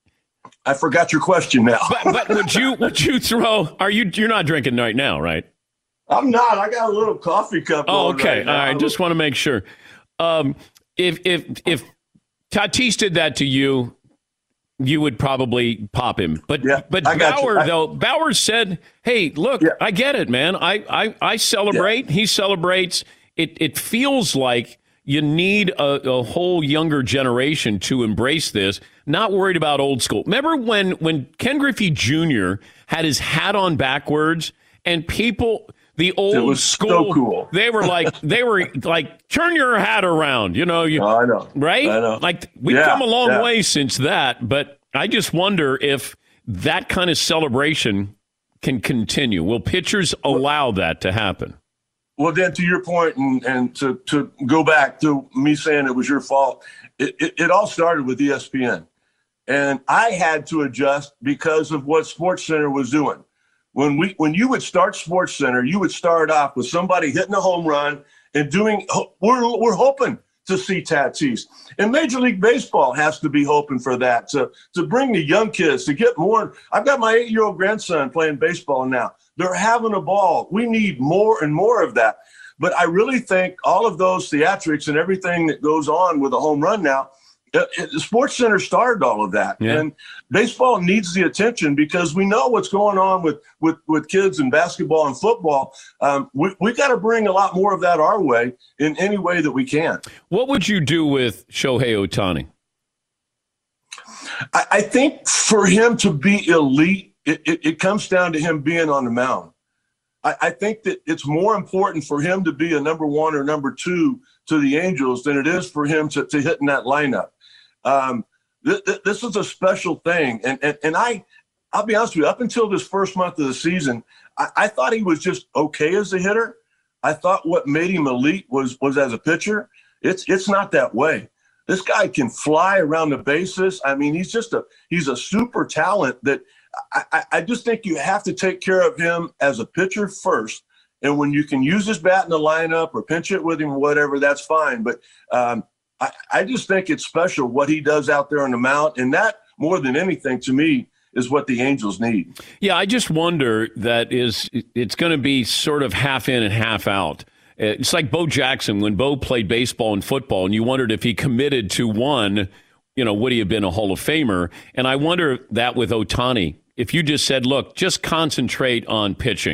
I forgot your question now. but, but would you, would you throw? Are you? You're not drinking right now, right? I'm not. I got a little coffee cup. Oh, okay. Right All right. Just want to make sure. Um, if if if Tatis did that to you, you would probably pop him. But yeah, but Bauer I, though Bauer said, "Hey, look, yeah. I get it, man. I I, I celebrate. Yeah. He celebrates. It it feels like you need a, a whole younger generation to embrace this. Not worried about old school. Remember when when Ken Griffey Junior had his hat on backwards and people." The old it was school, so cool. They were like, they were like, turn your hat around, you know. You, oh, I know, right? I know. Like we've yeah, come a long yeah. way since that, but I just wonder if that kind of celebration can continue. Will pitchers allow that to happen? Well, then, to your point, and, and to to go back to me saying it was your fault, it, it, it all started with E S P N, and I had to adjust because of what SportsCenter was doing. When we, when you would start SportsCenter, you would start off with somebody hitting a home run and doing. We're we're hoping to see Tatis, and Major League Baseball has to be hoping for that to to bring the young kids to get more. I've got my eight-year-old grandson playing baseball now. They're having a ball. We need more and more of that. But I really think all of those theatrics and everything that goes on with a home run now. SportsCenter started all of that, yeah. And baseball needs the attention because we know what's going on with with, with kids in basketball and football. Um, we we got to bring a lot more of that our way in any way that we can. What would you do with Shohei Ohtani? I, I think for him to be elite, it, it, it comes down to him being on the mound. I, I think that it's more important for him to be a number one or number two to the Angels than it is for him to, to hit in that lineup. Um, th- th- this is a special thing. And, and, and I, I'll be honest with you, up until this first month of the season, I, I thought he was just okay as a hitter. I thought what made him elite was, was as a pitcher. It's, it's not that way. This guy can fly around the bases. I mean, he's just a, he's a super talent that I, I, I just think you have to take care of him as a pitcher first. And when you can use his bat in the lineup or pinch it with him or whatever, that's fine. But, um, I, I just think it's special what he does out there on the mound. And that, more than anything, to me, is what the Angels need. Yeah, I just wonder that is it's going to be sort of half in and half out. It's like Bo Jackson when Bo played baseball and football, and you wondered if he committed to one, you know, would he have been a Hall of Famer? And I wonder that with Ohtani, if you just said, look, just concentrate on pitching.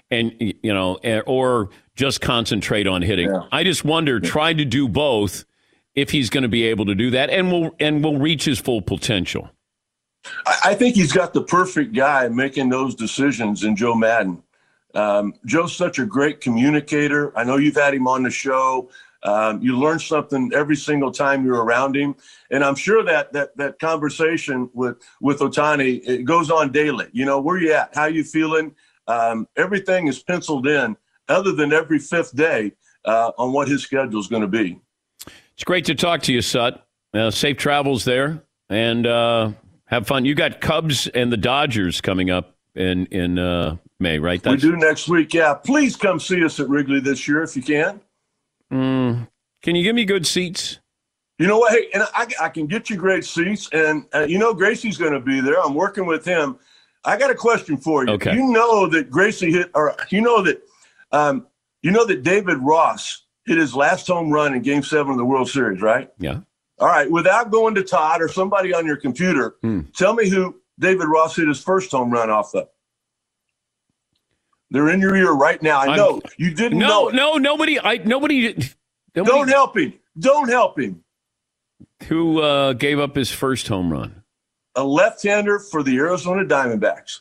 and you know, or just concentrate on hitting. Yeah. I just wonder, try to do both if he's going to be able to do that, and will and will reach his full potential. I think he's got the perfect guy making those decisions in Joe Madden. Um, Joe's such a great communicator. I know you've had him on the show. Um, you learn something every single time you're around him. And I'm sure that that that conversation with, with Ohtani, it goes on daily. You know, where you at? How you feeling? Um, everything is penciled in other than every fifth day uh, on what his schedule is going to be. It's great to talk to you, Sut. Uh, safe travels there. And uh, have fun. You got Cubs and the Dodgers coming up in, in uh, May, right? That's... We do next week, yeah. Please come see us at Wrigley this year if you can. Mm, can you give me good seats? You know what? Hey, and I, I can get you great seats. And, uh, you know, Gracie's going to be there. I'm working with him. I got a question for you. Okay. You know that Gracie hit, or you know that, um, you know that David Ross hit his last home run in Game Seven of the World Series, right? Yeah. All right. Without going to Todd or somebody on your computer, hmm. tell me who David Ross hit his first home run off of. They're in your ear right now. I know I'm, you didn't no, know. No, no, nobody. I nobody, nobody. Don't help him. Don't help him. Who uh, gave up his first home run? A left-hander for the Arizona Diamondbacks.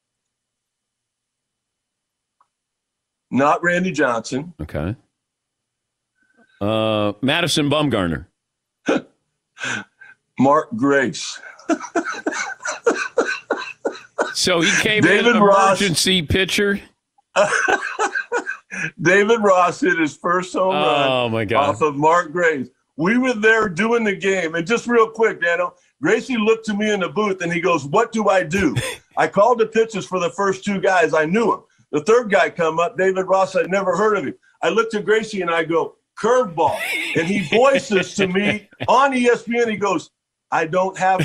Not Randy Johnson. Okay. Uh, Madison Bumgarner. Mark Grace. So he came David in emergency Ross. pitcher. David Ross hit his first home oh, run my God. off of Mark Grace. We were there doing the game. And just real quick, Daniel, Gracie looked to me in the booth and he goes, "What do I do?" I called the pitches for the first two guys. I knew him. The third guy come up, David Ross, I'd never heard of him. I looked at Gracie and I go, "Curveball." And he voices to me on E S P N. He goes, "I don't have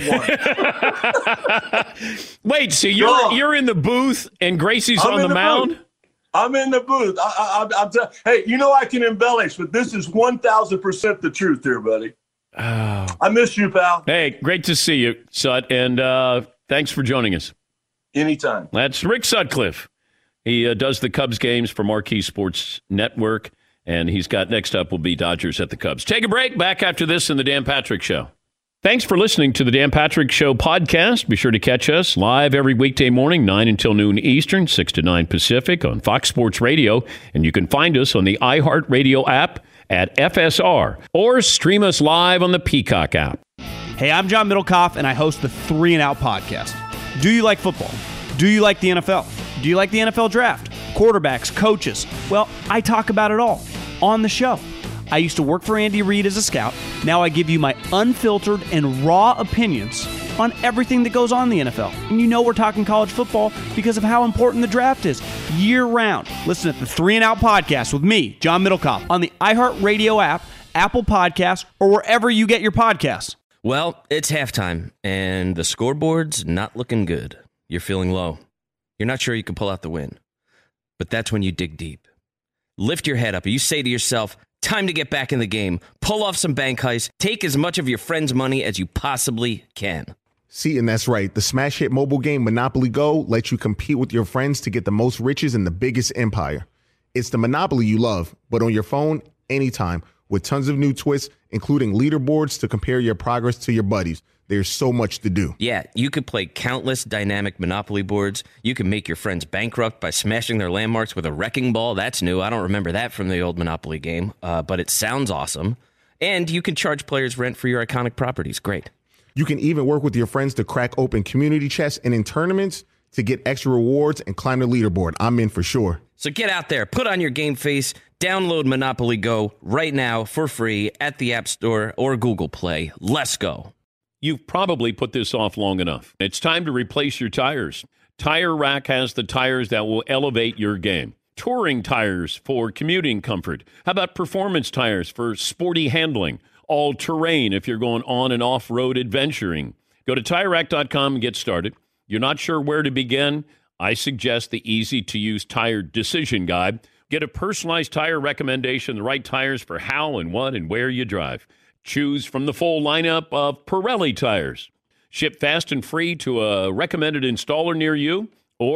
one." Wait, so you're no. you're in the booth and Gracie's I'm on the, the mound? Booth. I'm in the booth. I, I, I'm t- hey, you know I can embellish, but this is one thousand percent the truth here, buddy. Oh. I miss you, pal. Hey, great to see you, Sut, and uh, thanks for joining us. Anytime. That's Rick Sutcliffe. He uh, does the Cubs games for Marquee Sports Network, and he's got next up will be Dodgers at the Cubs. Take a break. Back after this in the Dan Patrick Show. Thanks for listening to the Dan Patrick Show podcast. Be sure to catch us live every weekday morning, nine until noon Eastern, six to nine Pacific on Fox Sports Radio. And you can find us on the iHeartRadio app at F S R or stream us live on the Peacock app. Hey, I'm John Middlecoff, and I host the Three and Out podcast. Do you like football? Do you like the N F L? Do you like the N F L draft? Quarterbacks, coaches? Well, I talk about it all on the show. I used to work for Andy Reid as a scout. Now I give you my unfiltered and raw opinions on everything that goes on in the N F L. And you know we're talking college football because of how important the draft is year-round. Listen to the Three and Out podcast with me, John Middlecoff, on the iHeartRadio app, Apple Podcasts, or wherever you get your podcasts. Well, it's halftime, and the scoreboard's not looking good. You're feeling low. You're not sure you can pull out the win. But that's when you dig deep. Lift your head up and you say to yourself, time to get back in the game. Pull off some bank heists. Take as much of your friend's money as you possibly can. See, and that's right. The smash hit mobile game Monopoly Go lets you compete with your friends to get the most riches in the biggest empire. It's the Monopoly you love, but on your phone, anytime, with tons of new twists, including leaderboards to compare your progress to your buddies. There's so much to do. Yeah, you could play countless dynamic Monopoly boards. You can make your friends bankrupt by smashing their landmarks with a wrecking ball. That's new. I don't remember that from the old Monopoly game, uh, but it sounds awesome. And you can charge players rent for your iconic properties. Great. You can even work with your friends to crack open community chests and in tournaments to get extra rewards and climb the leaderboard. I'm in for sure. So get out there, put on your game face, download Monopoly Go right now for free at the App Store or Google Play. Let's go. You've probably put this off long enough. It's time to replace your tires. Tire Rack has the tires that will elevate your game. Touring tires for commuting comfort. How about performance tires for sporty handling? All-terrain if you're going on and off-road adventuring. Go to Tire Rack dot com and get started. You're not sure where to begin? I suggest the easy-to-use tire decision guide. Get a personalized tire recommendation, the right tires for how and what and where you drive. Choose from the full lineup of Pirelli tires. Ship fast and free to a recommended installer near you, or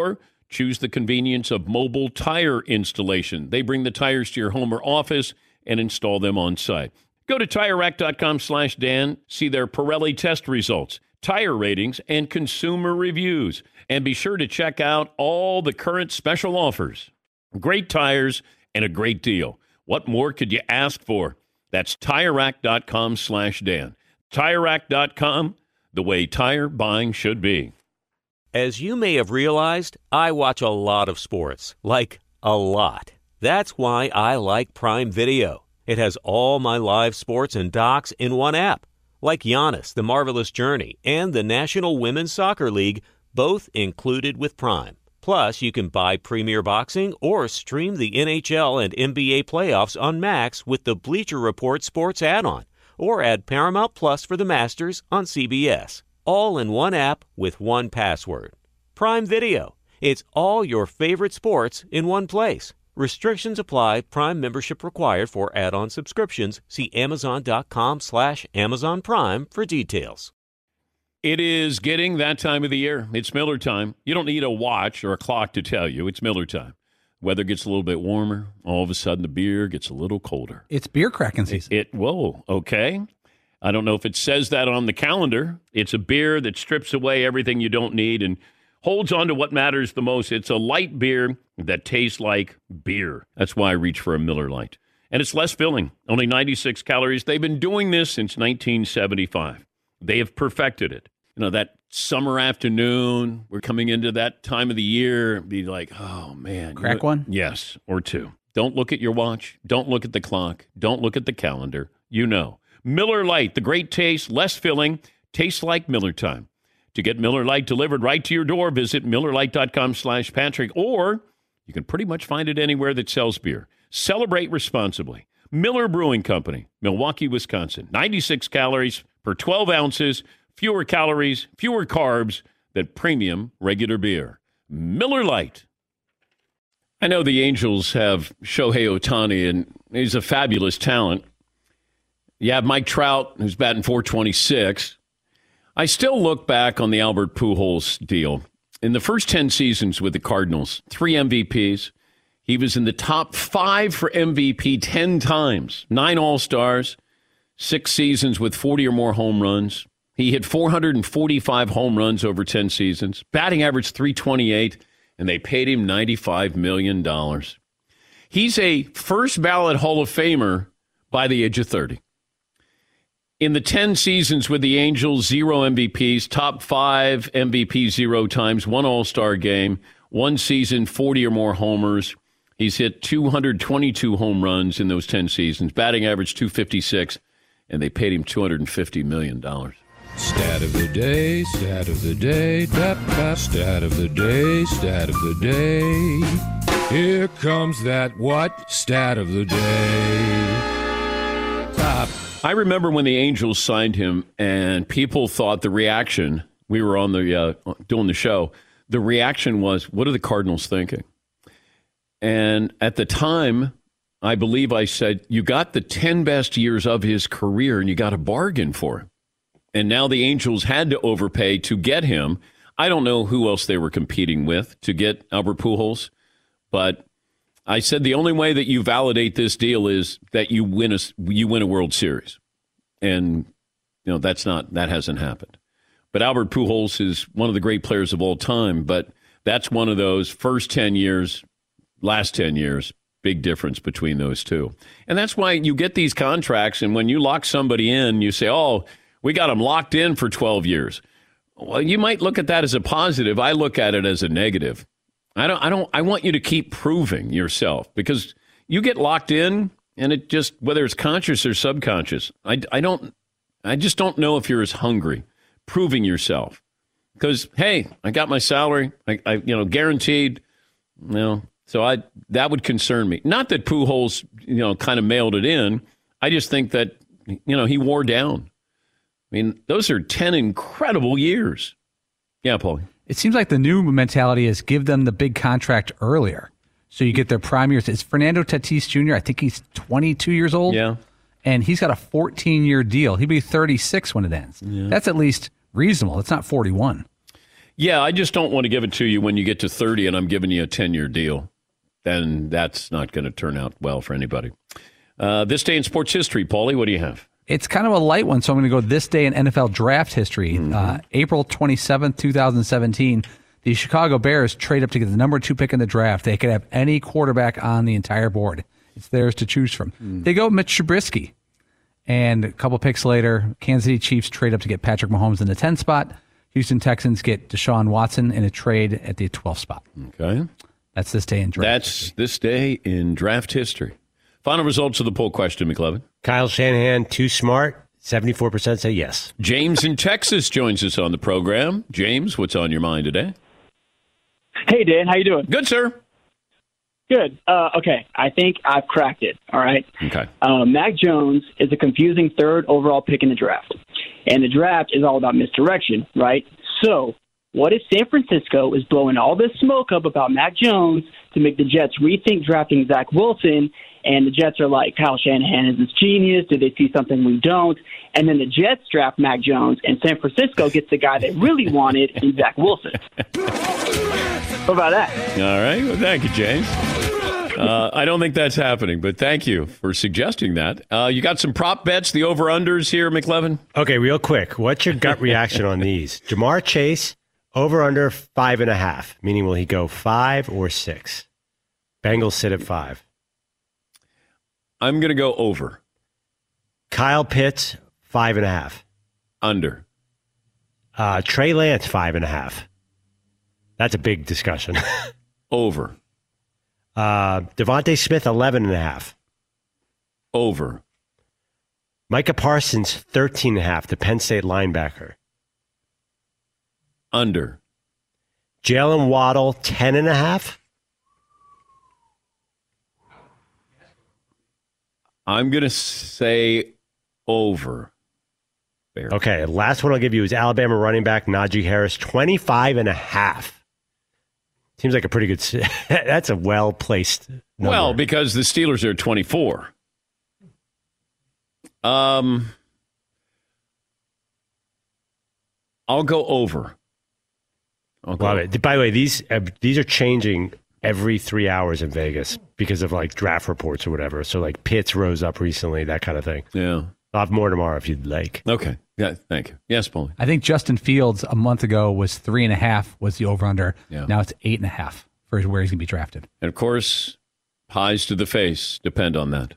Choose the convenience of mobile tire installation. They bring the tires to your home or office and install them on site. Go to Tire Rack dot com slash Dan, see their Pirelli test results, tire ratings, and consumer reviews. And be sure to check out all the current special offers. Great tires and a great deal. What more could you ask for? That's Tire Rack dot com slash Dan. Tire Rack dot com, the way tire buying should be. As you may have realized, I watch a lot of sports. Like, a lot. That's why I like Prime Video. It has all my live sports and docs in one app. Like Giannis, The Marvelous Journey, and the National Women's Soccer League, both included with Prime. Plus, you can buy Premier Boxing or stream the N H L and N B A playoffs on Max with the Bleacher Report Sports add-on, or add Paramount Plus for the Masters on C B S. All in one app with one password. Prime Video. It's all your favorite sports in one place. Restrictions apply. Prime membership required for add-on subscriptions. See Amazon.com slash Amazon Prime for details. It is getting that time of the year. It's Miller time. You don't need a watch or a clock to tell you. It's Miller time. Weather gets a little bit warmer. All of a sudden, the beer gets a little colder. It's beer cracking season. It, it whoa, okay. I don't know if it says that on the calendar. It's a beer that strips away everything you don't need and holds on to what matters the most. It's a light beer that tastes like beer. That's why I reach for a Miller Lite. And it's less filling, only ninety-six calories. They've been doing this since nineteen seventy-five. They have perfected it. You know, that summer afternoon, we're coming into that time of the year, be like, oh, man. Crack you know, one? Yes, or two. Don't look at your watch. Don't look at the clock. Don't look at the calendar. You know. Miller Lite, the great taste, less filling, tastes like Miller time. To get Miller Lite delivered right to your door, visit Miller Lite dot com slash Patrick, or you can pretty much find it anywhere that sells beer. Celebrate responsibly. Miller Brewing Company, Milwaukee, Wisconsin. ninety-six calories per twelve ounces, fewer calories, fewer carbs than premium regular beer. Miller Lite. I know the Angels have Shohei Ohtani, and he's a fabulous talent. You have Mike Trout, who's batting four twenty-six. I still look back on the Albert Pujols deal. In the first ten seasons with the Cardinals, three M V Ps. He was in the top five for M V P ten times, nine All-Stars, six seasons with forty or more home runs. He hit four hundred forty-five home runs over ten seasons, batting average three twenty-eight, and they paid him ninety-five million dollars. He's a first ballot Hall of Famer by the age of thirty. In the ten seasons with the Angels, zero M V Ps, top five M V P zero times, one All-Star game, one season, forty or more homers. He's hit two hundred twenty-two home runs in those ten seasons, batting average two fifty-six, and they paid him two hundred fifty million dollars. Stat of the day, stat of the day, da, da, stat of the day, stat of the day. Here comes that what? Stat of the day. Top. I remember when the Angels signed him, and people thought the reaction, we were on the uh, doing the show, the reaction was, what are the Cardinals thinking? And at the time, I believe I said, you got the ten best years of his career, and you got a bargain for him. And now the Angels had to overpay to get him. I don't know who else they were competing with to get Albert Pujols, but I said the only way that you validate this deal is that you win a you win a World Series, and you know that's not that hasn't happened. But Albert Pujols is one of the great players of all time. But that's one of those first ten years, last ten years, big difference between those two, and that's why you get these contracts. And when you lock somebody in, you say, "Oh, we got them locked in for twelve years." Well, you might look at that as a positive. I look at it as a negative. I don't, I don't, I want you to keep proving yourself, because you get locked in and it just, whether it's conscious or subconscious, I, I don't, I just don't know if you're as hungry proving yourself, because, hey, I got my salary, I, I, you know, guaranteed, you know, so I, that would concern me. Not that Pujols, you know, kind of mailed it in. I just think that, you know, he wore down. I mean, those are ten incredible years. Yeah, Paul. It seems like the new mentality is give them the big contract earlier, so you get their prime years. It's Fernando Tatis Junior I think he's twenty-two years old. Yeah. And he's got a fourteen-year deal. He'll be thirty-six when it ends. Yeah. That's at least reasonable. It's not forty-one. Yeah, I just don't want to give it to you when you get to thirty and I'm giving you a ten-year deal. Then that's not going to turn out well for anybody. Uh, this day in sports history, Paulie, what do you have? It's kind of a light one, so I'm going to go this day in N F L draft history. Mm-hmm. Uh, April twenty-seventh, twenty seventeen, the Chicago Bears trade up to get the number two pick in the draft. They could have any quarterback on the entire board. It's theirs to choose from. Mm. They go Mitch Trubisky. And a couple picks later, Kansas City Chiefs trade up to get Patrick Mahomes in the tenth spot. Houston Texans get Deshaun Watson in a trade at the twelfth spot. Okay. That's this day in draft That's history. this day in draft history. Final results of the poll question, McLevin. Kyle Shanahan, too smart. seventy-four percent say yes. James in Texas joins us on the program. James, what's on your mind today? Hey, Dan. How you doing? Good, sir. Good. Uh, okay. I think I've cracked it. All right. Okay. Uh, Mac Jones is a confusing third overall pick in the draft. And the draft is all about misdirection, right? So what if San Francisco is blowing all this smoke up about Mac Jones to make the Jets rethink drafting Zach Wilson, and the Jets are like, Kyle Shanahan is this genius. Did they see something we don't? And then the Jets draft Mac Jones, and San Francisco gets the guy they really wanted in Zach Wilson. What about that? All right. Well, thank you, James. Uh, I don't think that's happening, but thank you for suggesting that. Uh, you got some prop bets, the over-unders here, McLevin? Okay, real quick. What's your gut reaction on these? Jamar Chase, over-under five and a half, meaning will he go five or six? Bengals sit at five. I'm going to go over. Kyle Pitts, five and a half. Under. Uh, Trey Lance, five and a half. That's a big discussion. Over. Uh, Devontae Smith, eleven and a half. Over. Micah Parsons, thirteen and a half, the Penn State linebacker. Under. Jalen Waddle, ten and a half. I'm going to say over. Bear. Okay, last one I'll give you is Alabama running back Najee Harris, twenty-five and a half. Seems like a pretty good, that's a well-placed number. Well, because the Steelers are twenty-four. Um, I'll go over. I'll go Love it. By the way, these uh, these are changing every three hours in Vegas because of like draft reports or whatever. So like Pitts rose up recently, that kind of thing. Yeah. I'll have more tomorrow if you'd like. Okay. Yeah, thank you. Yes, Paul. I think Justin Fields a month ago was three and a half was the over-under. Yeah. Now it's eight and a half for where he's going to be drafted. And of course, pies to the face depend on that.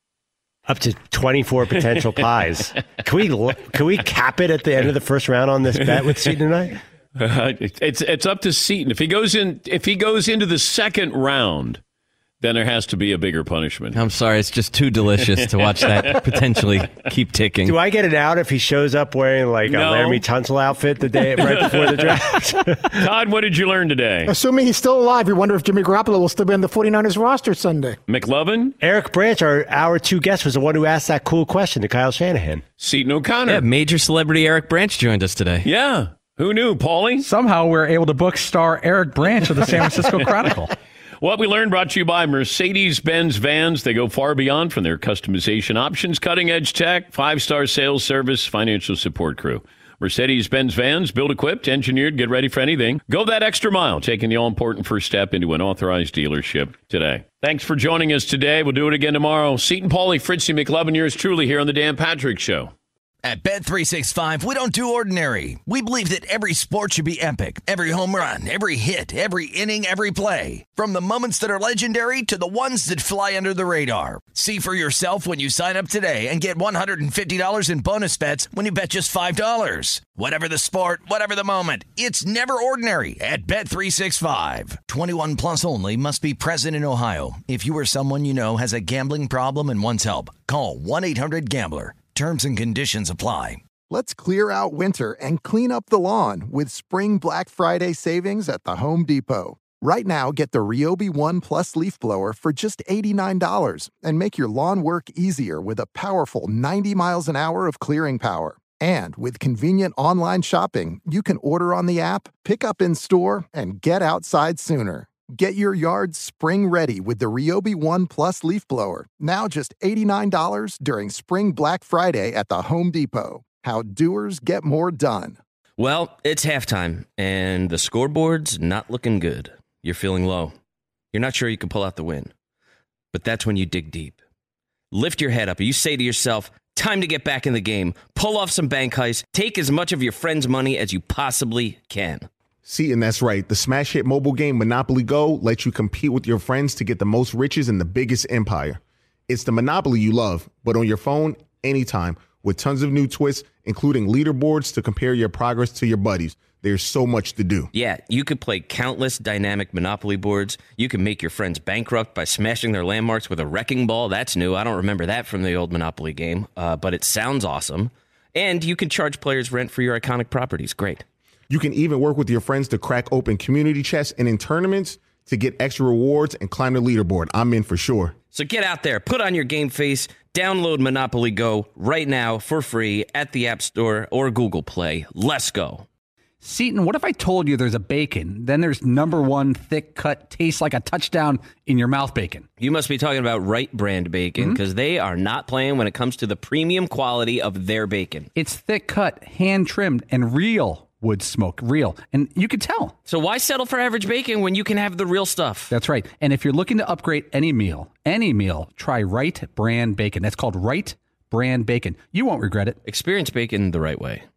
Up to twenty-four potential pies. Can we can we cap it at the end of the first round on this bet with Seton tonight? Uh, it's it's up to Seton. If he goes in, if he goes into the second round, then there has to be a bigger punishment. I'm sorry, it's just too delicious to watch that potentially keep ticking. Do I get it out if he shows up wearing like No. a Laramie Tunsil outfit the day right before the draft? Todd, what did you learn today? Assuming he's still alive, you wonder if Jimmy Garoppolo will still be on the 49ers roster Sunday. McLovin? Eric Branch, our our two guest, was the one who asked that cool question to Kyle Shanahan. Seton O'Connor. Yeah, major celebrity Eric Branch joined us today. Yeah. Who knew, Paulie? Somehow we're able to book star Eric Branch of the San Francisco Chronicle. What we learned brought to you by Mercedes-Benz Vans. They go far beyond from their customization options, cutting-edge tech, five-star sales service, financial support crew. Mercedes-Benz Vans, built, equipped, engineered, get ready for anything. Go that extra mile, taking the all-important first step into an authorized dealership today. Thanks for joining us today. We'll do it again tomorrow. Seton, Paulie, Fritzy, McLovin, yours truly here on the Dan Patrick Show. At Bet three sixty-five, we don't do ordinary. We believe that every sport should be epic. Every home run, every hit, every inning, every play. From the moments that are legendary to the ones that fly under the radar. See for yourself when you sign up today and get one hundred fifty dollars in bonus bets when you bet just five dollars. Whatever the sport, whatever the moment, it's never ordinary at Bet three sixty-five. twenty-one plus only. Must be present in Ohio. If you or someone you know has a gambling problem and wants help, call one eight hundred gambler. Terms and conditions apply. Let's clear out winter and clean up the lawn with spring Black Friday savings at the Home Depot. Right now, get the Ryobi One Plus leaf blower for just eighty-nine dollars and make your lawn work easier with a powerful ninety miles an hour of clearing power. And with convenient online shopping, you can order on the app, pick up in store, and get outside sooner. Get your yard spring ready with the Ryobi One Plus leaf blower. Now just eighty-nine dollars during Spring Black Friday at the Home Depot. How doers get more done. Well, it's halftime, and the scoreboard's not looking good. You're feeling low. You're not sure you can pull out the win. But that's when you dig deep. Lift your head up, and you say to yourself, time to get back in the game. Pull off some bank heists. Take as much of your friend's money as you possibly can. See, and that's right. The smash hit mobile game Monopoly Go lets you compete with your friends to get the most riches in the biggest empire. It's the Monopoly you love, but on your phone, anytime, with tons of new twists, including leaderboards to compare your progress to your buddies. There's so much to do. Yeah, you could play countless dynamic Monopoly boards. You can make your friends bankrupt by smashing their landmarks with a wrecking ball. That's new. I don't remember that from the old Monopoly game, uh, but it sounds awesome. And you can charge players rent for your iconic properties. Great. You can even work with your friends to crack open community chests and in tournaments to get extra rewards and climb the leaderboard. I'm in for sure. So get out there, put on your game face, download Monopoly Go right now for free at the App Store or Google Play. Let's go. Seton, what if I told you there's a bacon, then there's number one thick cut, tastes like a touchdown in your mouth bacon? You must be talking about Wright Brand Bacon, because mm-hmm. they are not playing when it comes to the premium quality of their bacon. It's thick cut, hand trimmed, and real wood smoke, real. And you can tell. So why settle for average bacon when you can have the real stuff? That's right. And if you're looking to upgrade any meal, any meal, try Wright Brand Bacon. That's called Wright Brand Bacon. You won't regret it. Experience bacon the right way.